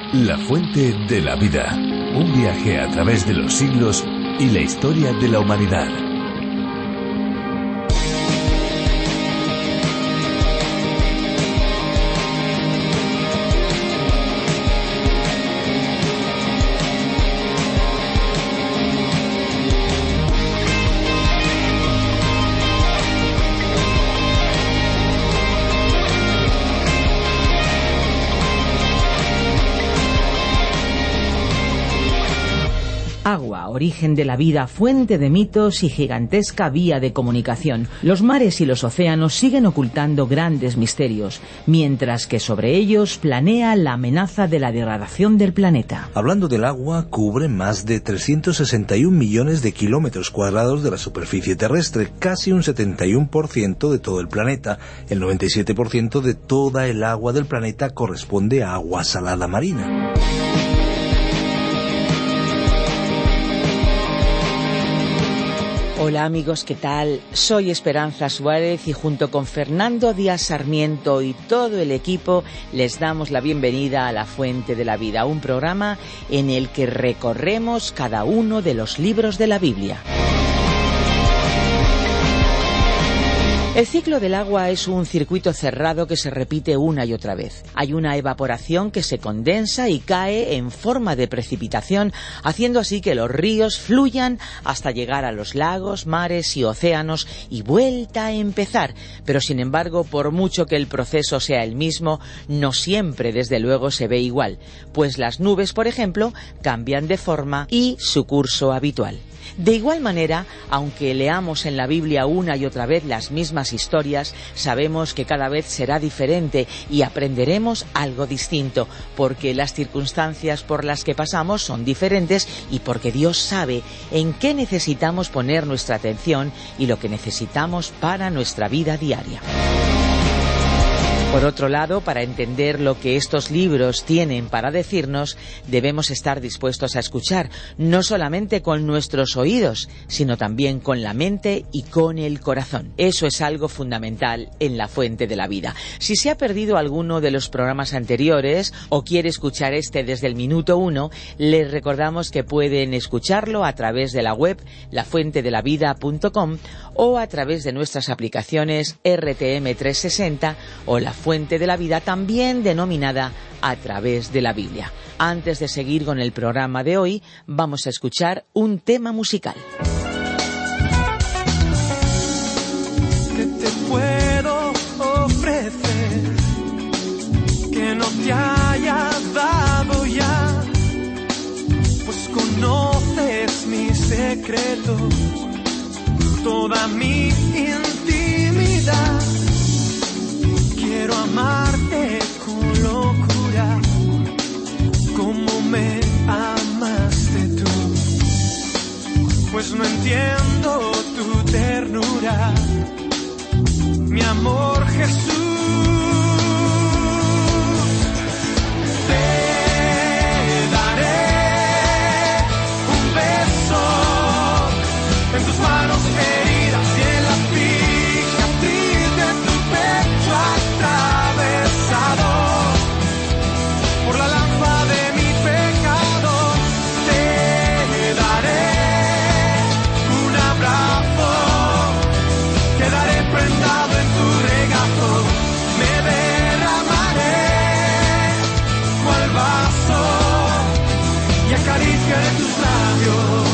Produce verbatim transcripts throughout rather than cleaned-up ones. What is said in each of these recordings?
La fuente de la vida. Un viaje a través de los siglos y la historia de la humanidad. Agua, origen de la vida, fuente de mitos y gigantesca vía de comunicación. Los mares y los océanos siguen ocultando grandes misterios, mientras que sobre ellos planea la amenaza de la degradación del planeta. Hablando del agua, cubre más de trescientos sesenta y un millones de kilómetros cuadrados de la superficie terrestre, casi un setenta y uno por ciento de todo el planeta. El noventa y siete por ciento de toda el agua del planeta corresponde a agua salada marina. Hola amigos, ¿qué tal? Soy Esperanza Suárez y junto con Fernando Díaz Sarmiento y todo el equipo les damos la bienvenida a La Fuente de la Vida, un programa en el que recorremos cada uno de los libros de la Biblia. El ciclo del agua es un circuito cerrado que se repite una y otra vez. Hay una evaporación que se condensa y cae en forma de precipitación, haciendo así que los ríos fluyan hasta llegar a los lagos, mares y océanos y vuelta a empezar. Pero sin embargo, por mucho que el proceso sea el mismo, no siempre desde luego se ve igual, pues las nubes, por ejemplo, cambian de forma y su curso habitual. De igual manera, aunque leamos en la Biblia una y otra vez las mismas historias, sabemos que cada vez será diferente y aprenderemos algo distinto, porque las circunstancias por las que pasamos son diferentes y porque Dios sabe en qué necesitamos poner nuestra atención y lo que necesitamos para nuestra vida diaria. Por otro lado, para entender lo que estos libros tienen para decirnos, debemos estar dispuestos a escuchar, no solamente con nuestros oídos, sino también con la mente y con el corazón. Eso es algo fundamental en La Fuente de la Vida. Si se ha perdido alguno de los programas anteriores o quiere escuchar este desde el minuto uno, les recordamos que pueden escucharlo a través de la web la fuente de la vida punto com o a través de nuestras aplicaciones R T M trescientos sesenta o La Fuente de la Vida, también denominada A Través de la Biblia. Antes de seguir con el programa de hoy, vamos a escuchar un tema musical. ¿Qué te puedo ofrecer que no te haya dado ya? Pues conoces mis secretos, toda mi intimidad. Quiero amarte con locura, como me amaste tú, pues no entiendo tu ternura, mi amor Jesús. Te daré un beso en tus manos heridas y en la cicatriz de tu pecho atravesado por la lanza de mi pecado. Te daré un abrazo, quedaré prendado en tu regazo, me derramaré cual vaso y acariciaré tus labios.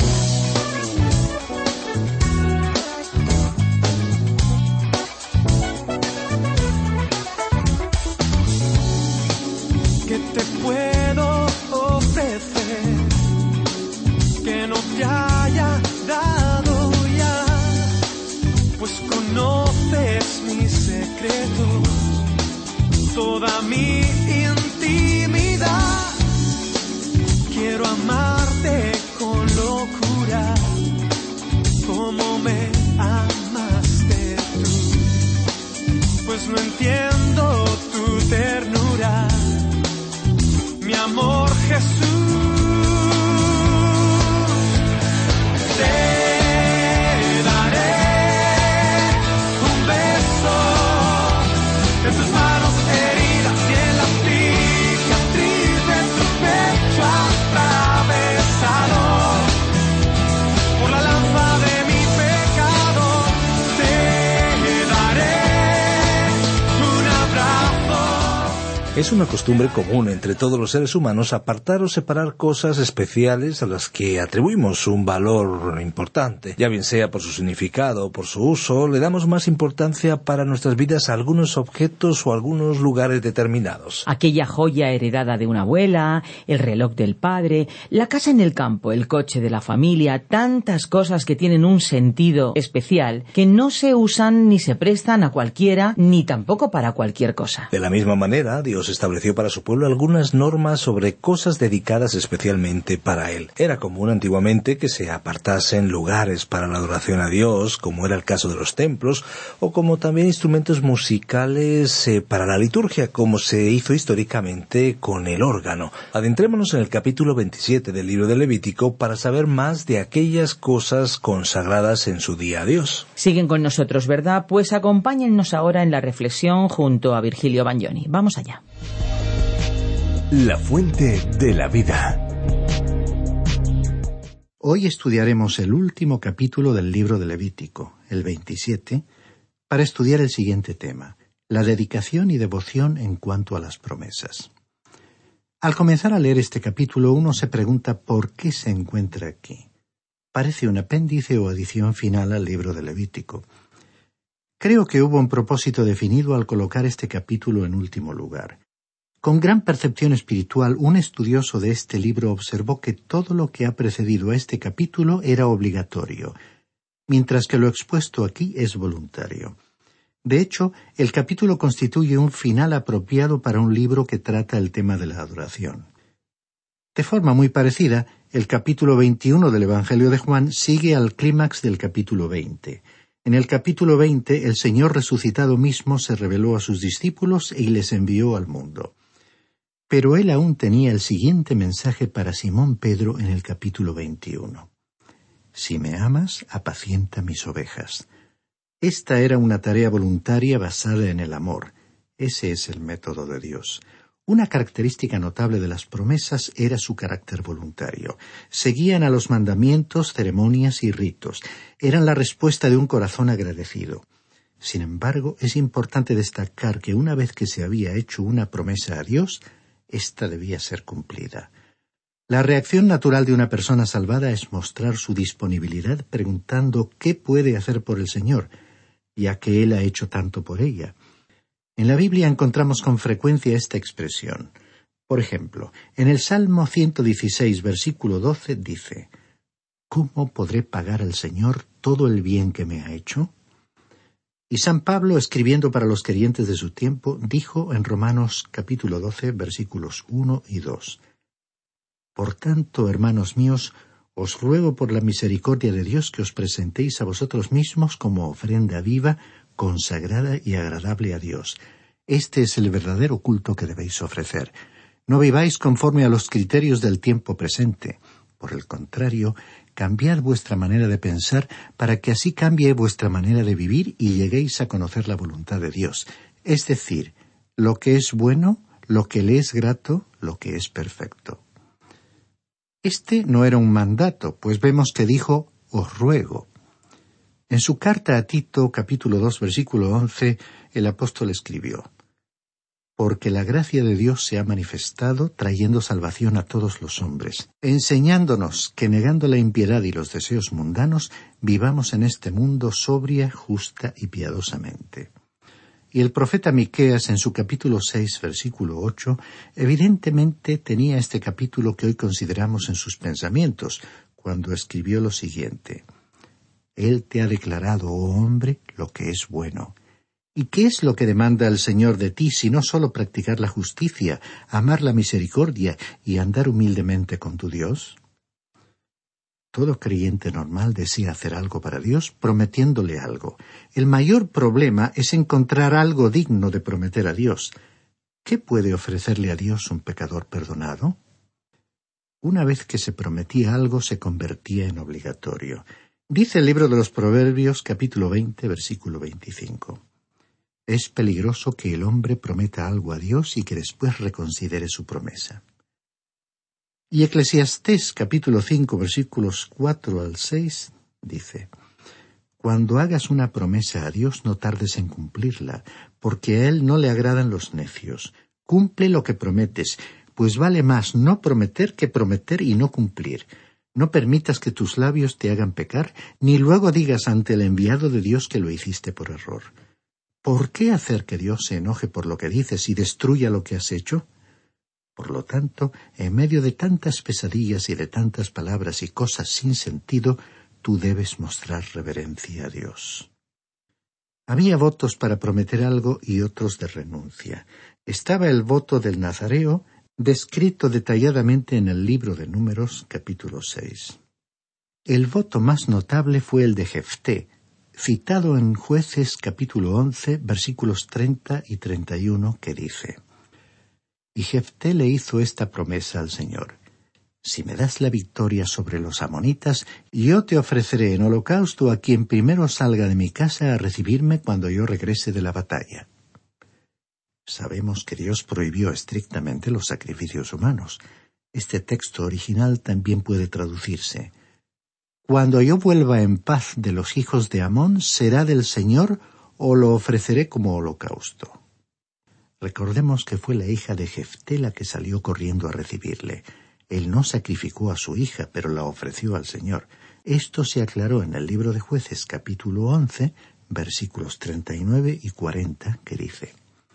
¿Qué te puedo ofrecer que no te haya dado ya? Pues conoces mis secretos, toda mi intimidad. Quiero amarte con locura, como me amaste tú, pues no entiendo tu ternura, mi amor Jesús. Te daré un beso en tus manos heridas y en la cicatriz de Es una costumbre común entre todos los seres humanos apartar o separar cosas especiales a las que atribuimos un valor importante. Ya bien sea por su significado o por su uso, le damos más importancia para nuestras vidas a algunos objetos o a algunos lugares determinados. Aquella joya heredada de una abuela, el reloj del padre, la casa en el campo, el coche de la familia, tantas cosas que tienen un sentido especial que no se usan ni se prestan a cualquiera, ni tampoco para cualquier cosa. De la misma manera, Dios estableció para su pueblo algunas normas sobre cosas dedicadas especialmente para Él. Era común antiguamente que se apartasen lugares para la adoración a Dios, como era el caso de los templos, o como también instrumentos musicales eh, para la liturgia, como se hizo históricamente con el órgano. Adentrémonos en el capítulo veintisiete del libro de Levítico para saber más de aquellas cosas consagradas en su día a Dios. Siguen con nosotros, ¿verdad? Pues acompáñennos ahora en la reflexión junto a Virgilio Bagnoni. Vamos allá. La fuente de la vida. Hoy estudiaremos el último capítulo del libro de Levítico, el veintisiete, para estudiar el siguiente tema: la dedicación y devoción en cuanto a las promesas. Al comenzar a leer este capítulo, uno se pregunta por qué se encuentra aquí. Parece un apéndice o adición final al libro de Levítico. Creo que hubo un propósito definido al colocar este capítulo en último lugar. Con gran percepción espiritual, un estudioso de este libro observó que todo lo que ha precedido a este capítulo era obligatorio, mientras que lo expuesto aquí es voluntario. De hecho, el capítulo constituye un final apropiado para un libro que trata el tema de la adoración. De forma muy parecida, el capítulo veintiuno del Evangelio de Juan sigue al clímax del capítulo veinte. En el capítulo veinte, el Señor resucitado mismo se reveló a sus discípulos y les envió al mundo. Pero él aún tenía el siguiente mensaje para Simón Pedro en el capítulo veintiuno. Si me amas, apacienta mis ovejas. Esta era una tarea voluntaria basada en el amor. Ese es el método de Dios. Una característica notable de las promesas era su carácter voluntario. Seguían a los mandamientos, ceremonias y ritos. Eran la respuesta de un corazón agradecido. Sin embargo, es importante destacar que una vez que se había hecho una promesa a Dios, ésta debía ser cumplida. La reacción natural de una persona salvada es mostrar su disponibilidad preguntando qué puede hacer por el Señor, ya que Él ha hecho tanto por ella. En la Biblia encontramos con frecuencia esta expresión. Por ejemplo, en el Salmo ciento dieciséis, versículo doce, dice: ¿Cómo podré pagar al Señor todo el bien que me ha hecho? Y San Pablo, escribiendo para los creyentes de su tiempo, dijo en Romanos capítulo doce, versículos uno y dos: Por tanto, hermanos míos, os ruego por la misericordia de Dios que os presentéis a vosotros mismos como ofrenda viva, consagrada y agradable a Dios. Este es el verdadero culto que debéis ofrecer. No viváis conforme a los criterios del tiempo presente. Por el contrario, cambiad vuestra manera de pensar para que así cambie vuestra manera de vivir y lleguéis a conocer la voluntad de Dios, es decir, lo que es bueno, lo que le es grato, lo que es perfecto. Este no era un mandato, pues vemos que dijo, os ruego. En su carta a Tito, capítulo dos, versículo once, el apóstol escribió: Porque la gracia de Dios se ha manifestado, trayendo salvación a todos los hombres, enseñándonos que negando la impiedad y los deseos mundanos, vivamos en este mundo sobria, justa y piadosamente. Y el profeta Miqueas, en su capítulo seis, versículo ocho, evidentemente tenía este capítulo que hoy consideramos en sus pensamientos, cuando escribió lo siguiente: Él te ha declarado, oh hombre, lo que es bueno. ¿Y qué es lo que demanda el Señor de ti, sino solo practicar la justicia, amar la misericordia y andar humildemente con tu Dios? Todo creyente normal desea hacer algo para Dios prometiéndole algo. El mayor problema es encontrar algo digno de prometer a Dios. ¿Qué puede ofrecerle a Dios un pecador perdonado? Una vez que se prometía algo, se convertía en obligatorio. Dice el libro de los Proverbios, capítulo veinte, versículo veinticinco. Es peligroso que el hombre prometa algo a Dios y que después reconsidere su promesa. Y Eclesiastés, capítulo cinco, versículos cuatro al seis, dice: Cuando hagas una promesa a Dios, no tardes en cumplirla, porque a Él no le agradan los necios. Cumple lo que prometes, pues vale más no prometer que prometer y no cumplir. No permitas que tus labios te hagan pecar, ni luego digas ante el enviado de Dios que lo hiciste por error. ¿Por qué hacer que Dios se enoje por lo que dices y destruya lo que has hecho? Por lo tanto, en medio de tantas pesadillas y de tantas palabras y cosas sin sentido, tú debes mostrar reverencia a Dios. Había votos para prometer algo y otros de renuncia. Estaba el voto del nazareo, descrito detalladamente en el libro de Números, capítulo seis. El voto más notable fue el de Jefté, citado en Jueces, capítulo once, versículos treinta y treinta y uno, que dice: Y Jefté le hizo esta promesa al Señor: Si me das la victoria sobre los amonitas, yo te ofreceré en holocausto a quien primero salga de mi casa a recibirme cuando yo regrese de la batalla. Sabemos que Dios prohibió estrictamente los sacrificios humanos. Este texto original también puede traducirse: Cuando yo vuelva en paz de los hijos de Amón, será del Señor o lo ofreceré como holocausto. Recordemos que fue la hija de Jefté la que salió corriendo a recibirle. Él no sacrificó a su hija, pero la ofreció al Señor. Esto se aclaró en el libro de Jueces, capítulo once, versículos treinta y nueve y cuarenta, que dice: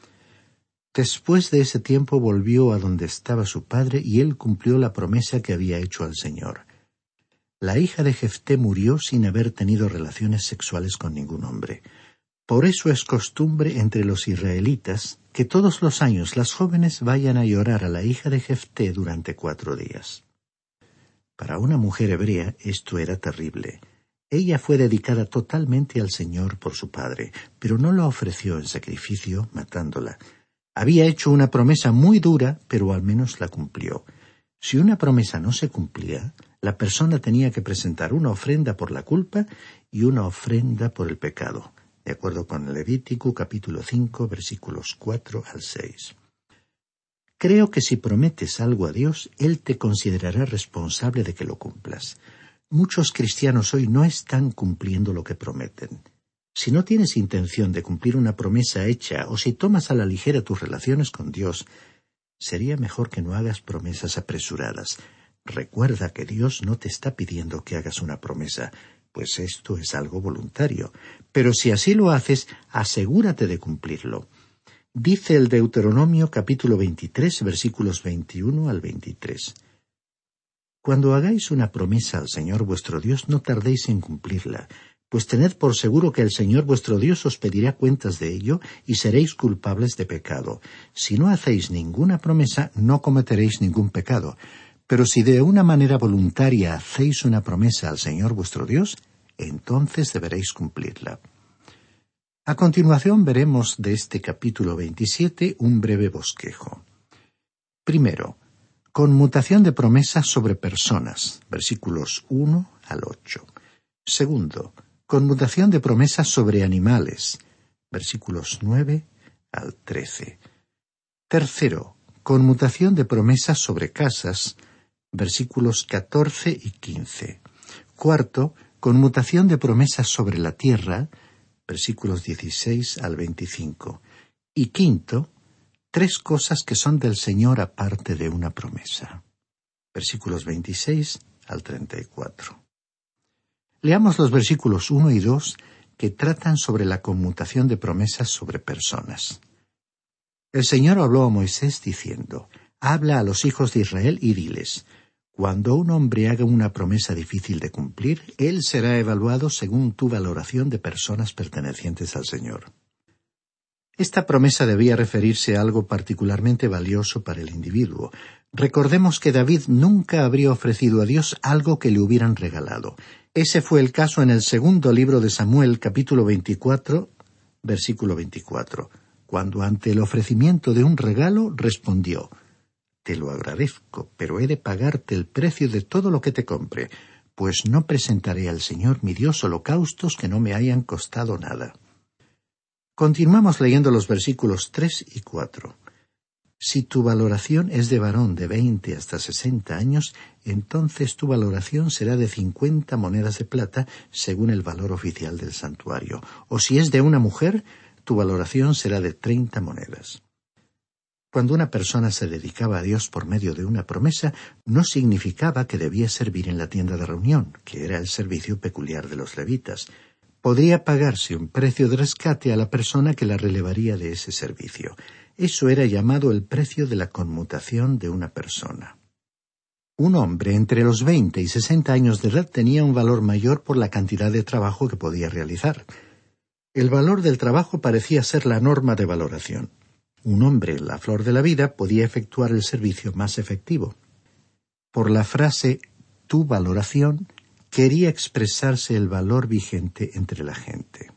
Después de ese tiempo volvió a donde estaba su padre, y él cumplió la promesa que había hecho al Señor. La hija de Jefté murió sin haber tenido relaciones sexuales con ningún hombre. Por eso es costumbre entre los israelitas que todos los años las jóvenes vayan a llorar a la hija de Jefté durante cuatro días. Para una mujer hebrea esto era terrible. Ella fue dedicada totalmente al Señor por su padre, pero no la ofreció en sacrificio matándola. Había hecho una promesa muy dura, pero al menos la cumplió. Si una promesa no se cumplía, la persona tenía que presentar una ofrenda por la culpa y una ofrenda por el pecado, de acuerdo con Levítico capítulo cinco, versículos cuatro al seis. Creo que si prometes algo a Dios, Él te considerará responsable de que lo cumplas. Muchos cristianos hoy no están cumpliendo lo que prometen. Si no tienes intención de cumplir una promesa hecha o si tomas a la ligera tus relaciones con Dios, sería mejor que no hagas promesas apresuradas. Recuerda que Dios no te está pidiendo que hagas una promesa, pues esto es algo voluntario. Pero si así lo haces, asegúrate de cumplirlo. Dice el Deuteronomio capítulo veintitrés, versículos veintiuno al veintitrés. Cuando hagáis una promesa al Señor vuestro Dios, no tardéis en cumplirla, pues tened por seguro que el Señor vuestro Dios os pedirá cuentas de ello y seréis culpables de pecado. Si no hacéis ninguna promesa, no cometeréis ningún pecado. Pero si de una manera voluntaria hacéis una promesa al Señor vuestro Dios, entonces deberéis cumplirla. A continuación veremos de este capítulo veintisiete un breve bosquejo. Primero, conmutación de promesas sobre personas, versículos uno al ocho. Segundo, conmutación de promesas sobre animales, versículos nueve al trece. Tercero, conmutación de promesas sobre casas, versículos catorce y quince. Cuarto, conmutación de promesas sobre la tierra, versículos dieciséis al veinticinco. Y quinto, tres cosas que son del Señor aparte de una promesa, versículos veintiséis al treinta y cuatro. Leamos los versículos uno y dos que tratan sobre la conmutación de promesas sobre personas. El Señor habló a Moisés diciendo: Habla a los hijos de Israel y diles: Cuando un hombre haga una promesa difícil de cumplir, él será evaluado según tu valoración de personas pertenecientes al Señor. Esta promesa debía referirse a algo particularmente valioso para el individuo. Recordemos que David nunca habría ofrecido a Dios algo que le hubieran regalado. Ese fue el caso en el segundo libro de Samuel, capítulo veinticuatro, versículo veinticuatro, cuando ante el ofrecimiento de un regalo respondió: Te lo agradezco, pero he de pagarte el precio de todo lo que te compre, pues no presentaré al Señor mi Dios holocaustos que no me hayan costado nada. Continuamos leyendo los versículos tres y cuatro. Si tu valoración es de varón de veinte hasta sesenta años, entonces tu valoración será de cincuenta monedas de plata, según el valor oficial del santuario. O si es de una mujer, tu valoración será de treinta monedas. Cuando una persona se dedicaba a Dios por medio de una promesa, no significaba que debía servir en la tienda de reunión, que era el servicio peculiar de los levitas. Podría pagarse un precio de rescate a la persona que la relevaría de ese servicio. Eso era llamado el precio de la conmutación de una persona. Un hombre entre los veinte y sesenta años de edad tenía un valor mayor por la cantidad de trabajo que podía realizar. El valor del trabajo parecía ser la norma de valoración. Un hombre en la flor de la vida podía efectuar el servicio más efectivo. Por la frase «tu valoración» quería expresarse el valor vigente entre la gente.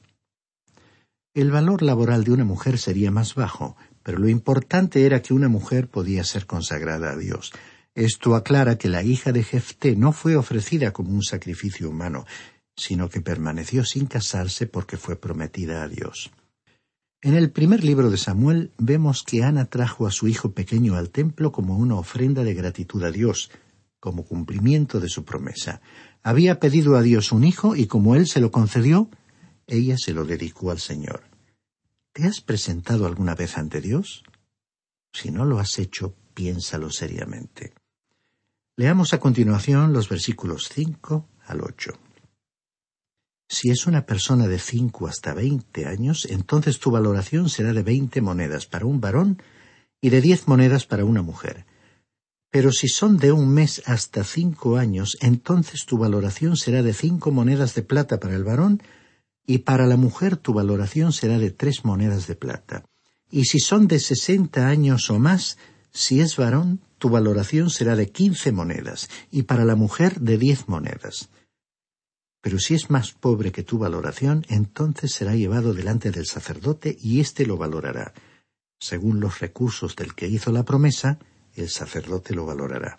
El valor laboral de una mujer sería más bajo, pero lo importante era que una mujer podía ser consagrada a Dios. Esto aclara que la hija de Jefté no fue ofrecida como un sacrificio humano, sino que permaneció sin casarse porque fue prometida a Dios. En el primer libro de Samuel vemos que Ana trajo a su hijo pequeño al templo como una ofrenda de gratitud a Dios, como cumplimiento de su promesa. Había pedido a Dios un hijo y como él se lo concedió, ella se lo dedicó al Señor. ¿Te has presentado alguna vez ante Dios? Si no lo has hecho, piénsalo seriamente. Leamos a continuación los versículos cinco al ocho. Si es una persona de cinco hasta veinte años, entonces tu valoración será de veinte monedas para un varón y de diez monedas para una mujer. Pero si son de un mes hasta cinco años, entonces tu valoración será de cinco monedas de plata para el varón y para la mujer tu valoración será de tres monedas de plata. Y si son de sesenta años o más, si es varón, tu valoración será de quince monedas y para la mujer de diez monedas. Pero si es más pobre que tu valoración, entonces será llevado delante del sacerdote y éste lo valorará. Según los recursos del que hizo la promesa, el sacerdote lo valorará.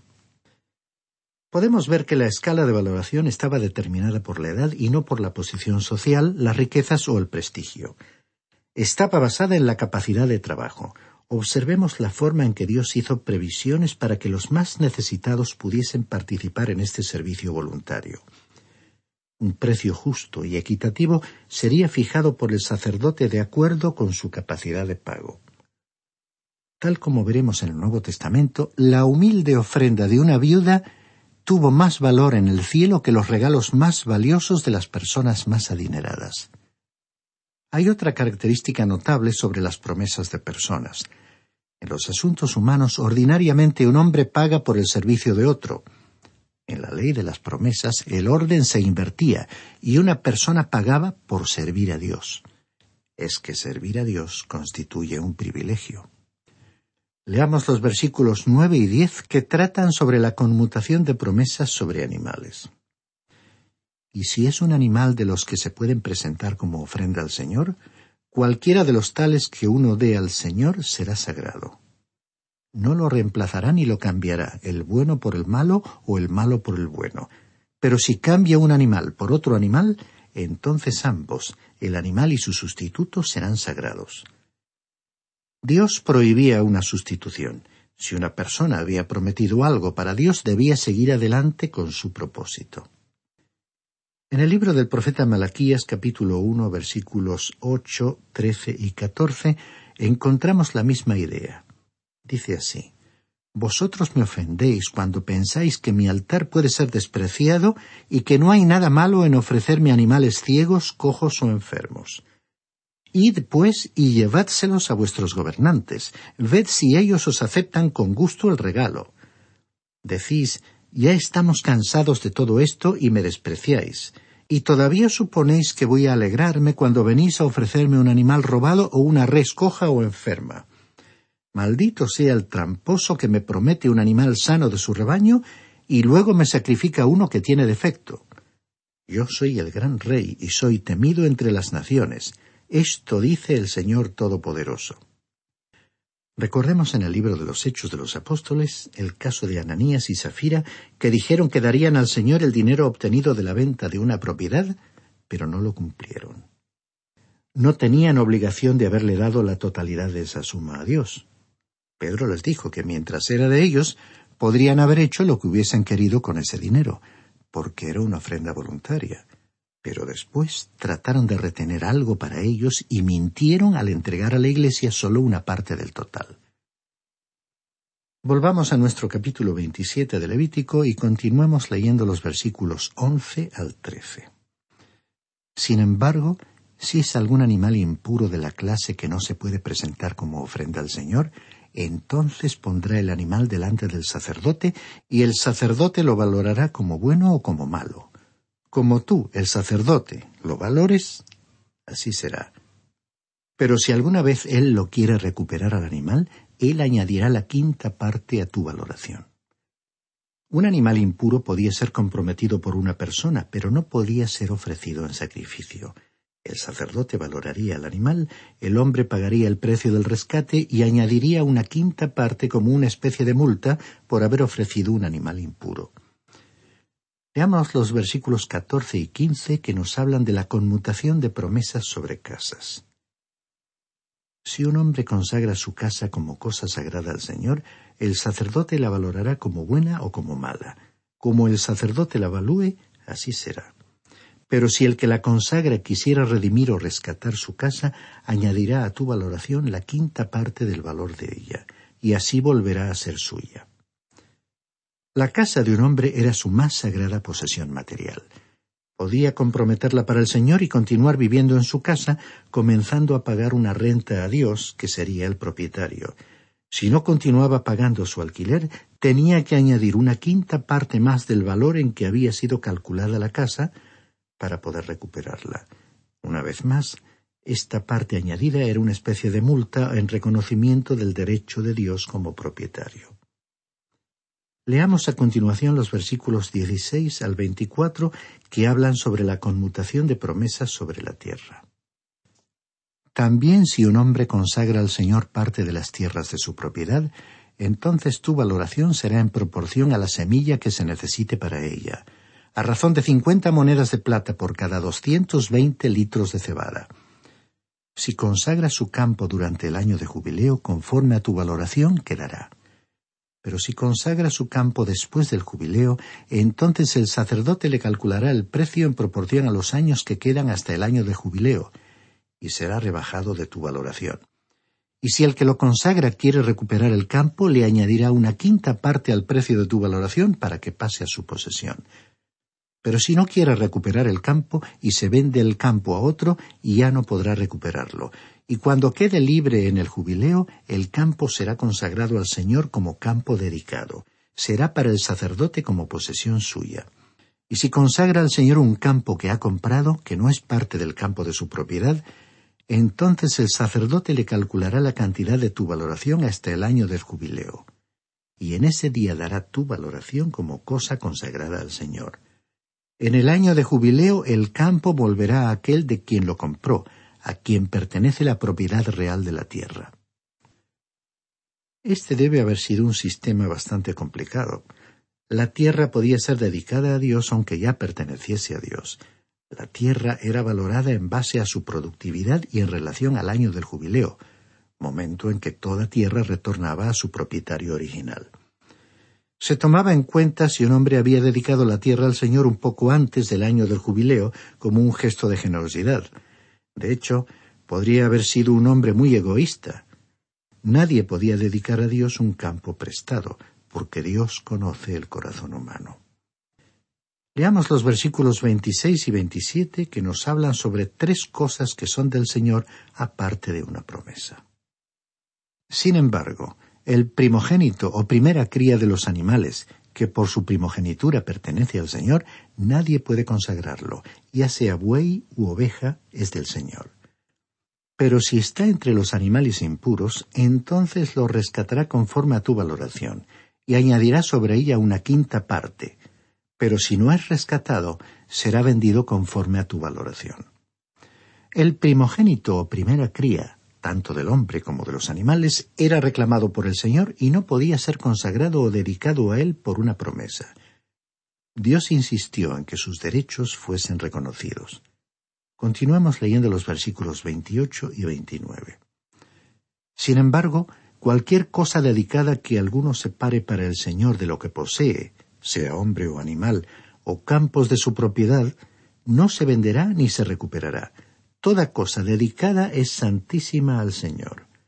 Podemos ver que la escala de valoración estaba determinada por la edad y no por la posición social, las riquezas o el prestigio. Estaba basada en la capacidad de trabajo. Observemos la forma en que Dios hizo previsiones para que los más necesitados pudiesen participar en este servicio voluntario. Un precio justo y equitativo sería fijado por el sacerdote de acuerdo con su capacidad de pago. Tal como veremos en el Nuevo Testamento, la humilde ofrenda de una viuda tuvo más valor en el cielo que los regalos más valiosos de las personas más adineradas. Hay otra característica notable sobre las promesas de personas. En los asuntos humanos, ordinariamente un hombre paga por el servicio de otro. En la ley de las promesas, el orden se invertía y una persona pagaba por servir a Dios. Es que servir a Dios constituye un privilegio. Leamos los versículos nueve y diez que tratan sobre la conmutación de promesas sobre animales. Y si es un animal de los que se pueden presentar como ofrenda al Señor, cualquiera de los tales que uno dé al Señor será sagrado. No lo reemplazará ni lo cambiará, el bueno por el malo o el malo por el bueno. Pero si cambia un animal por otro animal, entonces ambos, el animal y su sustituto, serán sagrados. Dios prohibía una sustitución. Si una persona había prometido algo para Dios, debía seguir adelante con su propósito. En el libro del profeta Malaquías, capítulo uno, versículos ocho, trece y catorce, encontramos la misma idea. Dice así: Vosotros me ofendéis cuando pensáis que mi altar puede ser despreciado y que no hay nada malo en ofrecerme animales ciegos, cojos o enfermos. Id, pues, y llevádselos a vuestros gobernantes. Ved si ellos os aceptan con gusto el regalo. Decís: ya estamos cansados de todo esto y me despreciáis. Y todavía suponéis que voy a alegrarme cuando venís a ofrecerme un animal robado o una res coja o enferma. Maldito sea el tramposo que me promete un animal sano de su rebaño y luego me sacrifica uno que tiene defecto. Yo soy el gran rey y soy temido entre las naciones. Esto dice el Señor Todopoderoso. Recordemos en el libro de los Hechos de los Apóstoles el caso de Ananías y Zafira, que dijeron que darían al Señor el dinero obtenido de la venta de una propiedad, pero no lo cumplieron. No tenían obligación de haberle dado la totalidad de esa suma a Dios. Pedro les dijo que mientras era de ellos, podrían haber hecho lo que hubiesen querido con ese dinero, porque era una ofrenda voluntaria. Pero después trataron de retener algo para ellos y mintieron al entregar a la iglesia solo una parte del total. Volvamos a nuestro capítulo veintisiete de Levítico y continuemos leyendo los versículos once al trece. Sin embargo, si es algún animal impuro de la clase que no se puede presentar como ofrenda al Señor, entonces pondrá el animal delante del sacerdote, y el sacerdote lo valorará como bueno o como malo. Como tú, el sacerdote, lo valores, así será. Pero si alguna vez él lo quiere recuperar al animal, él añadirá la quinta parte a tu valoración. Un animal impuro podía ser comprometido por una persona, pero no podía ser ofrecido en sacrificio. El sacerdote valoraría al animal, el hombre pagaría el precio del rescate y añadiría una quinta parte como una especie de multa por haber ofrecido un animal impuro. Veamos los versículos catorce y quince que nos hablan de la conmutación de promesas sobre casas. Si un hombre consagra su casa como cosa sagrada al Señor, el sacerdote la valorará como buena o como mala. Como el sacerdote la evalúe, así será. Pero si el que la consagra quisiera redimir o rescatar su casa, añadirá a tu valoración la quinta parte del valor de ella, y así volverá a ser suya. La casa de un hombre era su más sagrada posesión material. Podía comprometerla para el Señor y continuar viviendo en su casa, comenzando a pagar una renta a Dios, que sería el propietario. Si no continuaba pagando su alquiler, tenía que añadir una quinta parte más del valor en que había sido calculada la casa para poder recuperarla. Una vez más, esta parte añadida era una especie de multa en reconocimiento del derecho de Dios como propietario. Leamos a continuación los versículos dieciséis al veinticuatro que hablan sobre la conmutación de promesas sobre la tierra. También si un hombre consagra al Señor parte de las tierras de su propiedad, entonces tu valoración será en proporción a la semilla que se necesite para ella, a razón de cincuenta monedas de plata por cada doscientos veinte litros de cebada. Si consagra su campo durante el año de jubileo, conforme a tu valoración quedará. Pero si consagra su campo después del jubileo, entonces el sacerdote le calculará el precio en proporción a los años que quedan hasta el año de jubileo, y será rebajado de tu valoración. Y si el que lo consagra quiere recuperar el campo, le añadirá una quinta parte al precio de tu valoración para que pase a su posesión. Pero si no quiere recuperar el campo y se vende el campo a otro, ya no podrá recuperarlo. Y cuando quede libre en el jubileo, el campo será consagrado al Señor como campo dedicado. Será para el sacerdote como posesión suya. Y si consagra al Señor un campo que ha comprado, que no es parte del campo de su propiedad, entonces el sacerdote le calculará la cantidad de tu valoración hasta el año del jubileo. Y en ese día dará tu valoración como cosa consagrada al Señor. En el año de jubileo el campo volverá a aquel de quien lo compró, a quien pertenece la propiedad real de la tierra. Este debe haber sido un sistema bastante complicado. La tierra podía ser dedicada a Dios aunque ya perteneciese a Dios. La tierra era valorada en base a su productividad y en relación al año del jubileo, momento en que toda tierra retornaba a su propietario original. Se tomaba en cuenta si un hombre había dedicado la tierra al Señor un poco antes del año del jubileo como un gesto de generosidad. De hecho, podría haber sido un hombre muy egoísta. Nadie podía dedicar a Dios un campo prestado, porque Dios conoce el corazón humano. Leamos los versículos veintiséis y veintisiete que nos hablan sobre tres cosas que son del Señor aparte de una promesa. Sin embargo, el primogénito o primera cría de los animales, que por su primogenitura pertenece al Señor, nadie puede consagrarlo, ya sea buey u oveja, es del Señor. Pero si está entre los animales impuros, entonces lo rescatará conforme a tu valoración, y añadirá sobre ella una quinta parte. Pero si no es rescatado, será vendido conforme a tu valoración. El primogénito o primera cría, tanto del hombre como de los animales, era reclamado por el Señor y no podía ser consagrado o dedicado a él por una promesa. Dios insistió en que sus derechos fuesen reconocidos. Continuemos leyendo los versículos veintiocho y veintinueve. Sin embargo, cualquier cosa dedicada que alguno separe para el Señor de lo que posee, sea hombre o animal, o campos de su propiedad, no se venderá ni se recuperará. Toda cosa dedicada es santísima al Señor.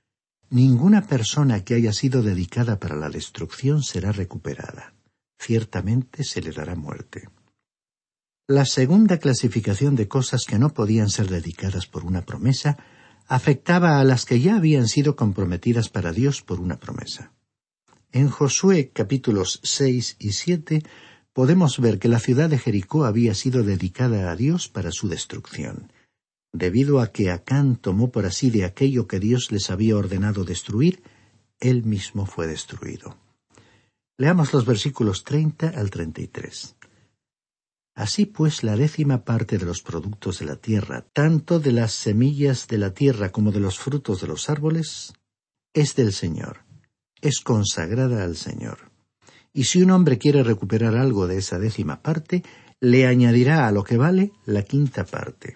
Ninguna persona que haya sido dedicada para la destrucción será recuperada. Ciertamente se le dará muerte. La segunda clasificación de cosas que no podían ser dedicadas por una promesa afectaba a las que ya habían sido comprometidas para Dios por una promesa. En Josué capítulos seis y siete podemos ver que la ciudad de Jericó había sido dedicada a Dios para su destrucción, debido a que Acán tomó por así de aquello que Dios les había ordenado destruir, él mismo fue destruido. Leamos los versículos treinta al treinta y tres. Así pues, la décima parte de los productos de la tierra, tanto de las semillas de la tierra como de los frutos de los árboles, es del Señor, es consagrada al Señor. Y si un hombre quiere recuperar algo de esa décima parte, le añadirá a lo que vale la quinta parte.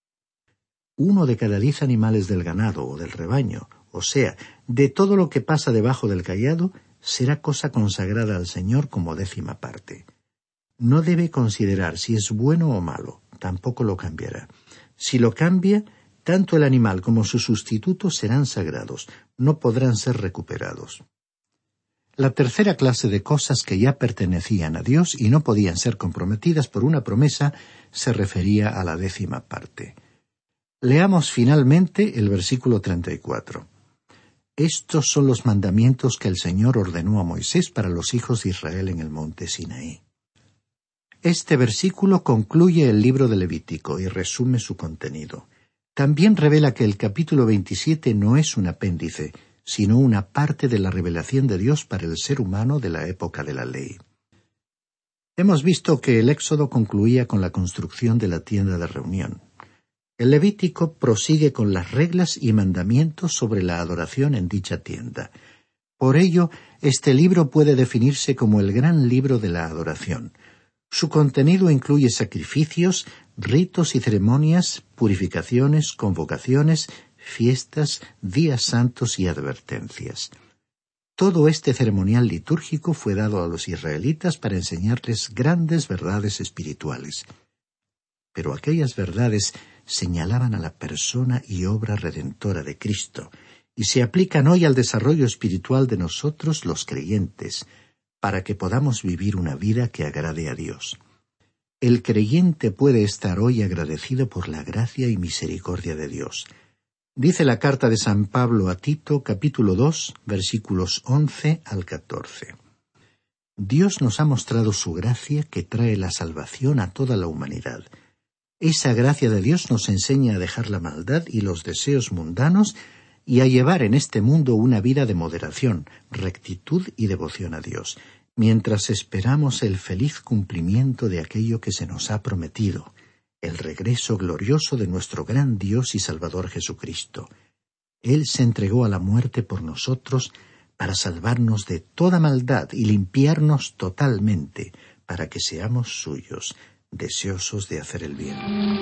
Uno de cada diez animales del ganado o del rebaño, o sea, de todo lo que pasa debajo del cayado, será cosa consagrada al Señor como décima parte. No debe considerar si es bueno o malo, tampoco lo cambiará. Si lo cambia, tanto el animal como su sustituto serán sagrados, no podrán ser recuperados. La tercera clase de cosas que ya pertenecían a Dios y no podían ser comprometidas por una promesa se refería a la décima parte. Leamos finalmente el versículo treinta y cuatro. Estos son los mandamientos que el Señor ordenó a Moisés para los hijos de Israel en el monte Sinaí. Este versículo concluye el libro de Levítico y resume su contenido. También revela que el capítulo veintisiete no es un apéndice, sino una parte de la revelación de Dios para el ser humano de la época de la ley. Hemos visto que el Éxodo concluía con la construcción de la tienda de reunión. El Levítico prosigue con las reglas y mandamientos sobre la adoración en dicha tienda. Por ello, este libro puede definirse como el gran libro de la adoración. Su contenido incluye sacrificios, ritos y ceremonias, purificaciones, convocaciones, fiestas, días santos y advertencias. Todo este ceremonial litúrgico fue dado a los israelitas para enseñarles grandes verdades espirituales. Pero aquellas verdades señalaban a la persona y obra redentora de Cristo, y se aplican hoy al desarrollo espiritual de nosotros los creyentes, para que podamos vivir una vida que agrade a Dios. El creyente puede estar hoy agradecido por la gracia y misericordia de Dios. Dice la carta de San Pablo a Tito, capítulo dos, versículos once al catorce. Dios nos ha mostrado su gracia que trae la salvación a toda la humanidad. Esa gracia de Dios nos enseña a dejar la maldad y los deseos mundanos y a llevar en este mundo una vida de moderación, rectitud y devoción a Dios, mientras esperamos el feliz cumplimiento de aquello que se nos ha prometido, el regreso glorioso de nuestro gran Dios y Salvador Jesucristo. Él se entregó a la muerte por nosotros para salvarnos de toda maldad y limpiarnos totalmente, para que seamos suyos, deseosos de hacer el bien.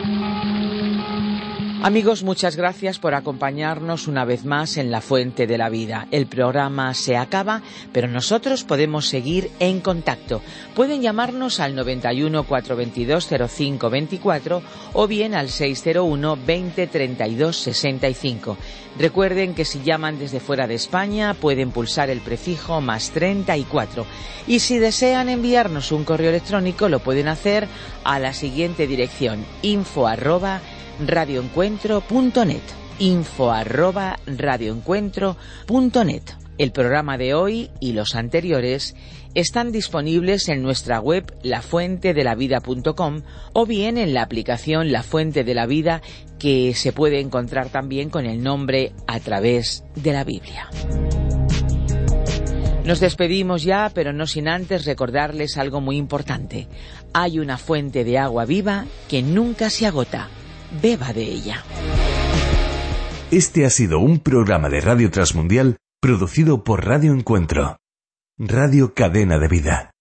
Amigos, muchas gracias por acompañarnos una vez más en La Fuente de la Vida. El programa se acaba, pero nosotros podemos seguir en contacto. Pueden llamarnos al noventa y uno, cuatrocientos veintidós, cero cinco veinticuatro o bien al seiscientos uno, veinte, treinta y dos, sesenta y cinco. Recuerden que si llaman desde fuera de España pueden pulsar el prefijo más treinta y cuatro. Y si desean enviarnos un correo electrónico lo pueden hacer a la siguiente dirección: info arroba radioencuentro punto net, info arroba radioencuentro punto net. El programa de hoy y los anteriores están disponibles en nuestra web la fuente de la vida punto com o bien en la aplicación La Fuente de la Vida, que se puede encontrar también con el nombre A Través de la Biblia. Nos despedimos ya, pero no sin antes recordarles algo muy importante. Hay una fuente de agua viva que nunca se agota. Beba de ella. Este ha sido un programa de Radio Transmundial producido por Radio Encuentro, Radio Cadena de Vida.